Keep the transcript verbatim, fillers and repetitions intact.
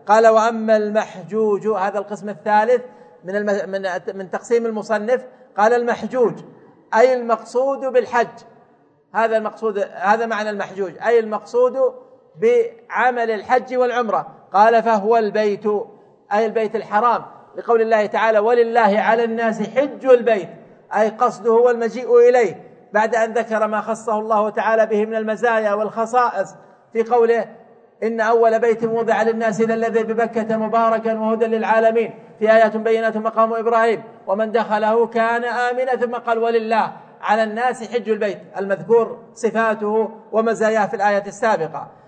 قال وأما المحجوج، هذا القسم الثالث من من من تقسيم المصنف. قال المحجوج أي المقصود بالحج، هذا المقصود، هذا معنى المحجوج، أي المقصود بعمل الحج والعمرة. قال فهو البيت، أي البيت الحرام، لقول الله تعالى ولله على الناس حج البيت، أي قصده والمجيء إليه، بعد أن ذكر ما خصه الله تعالى به من المزايا والخصائص في قوله إن أول بيت وضع للناس الذي ببكة مباركا وهدى للعالمين، في آيات بينات مقام إبراهيم ومن دخله كان آمنا، ثم قال ولله على الناس حج البيت، المذكور صفاته ومزاياه في الآية السابقة.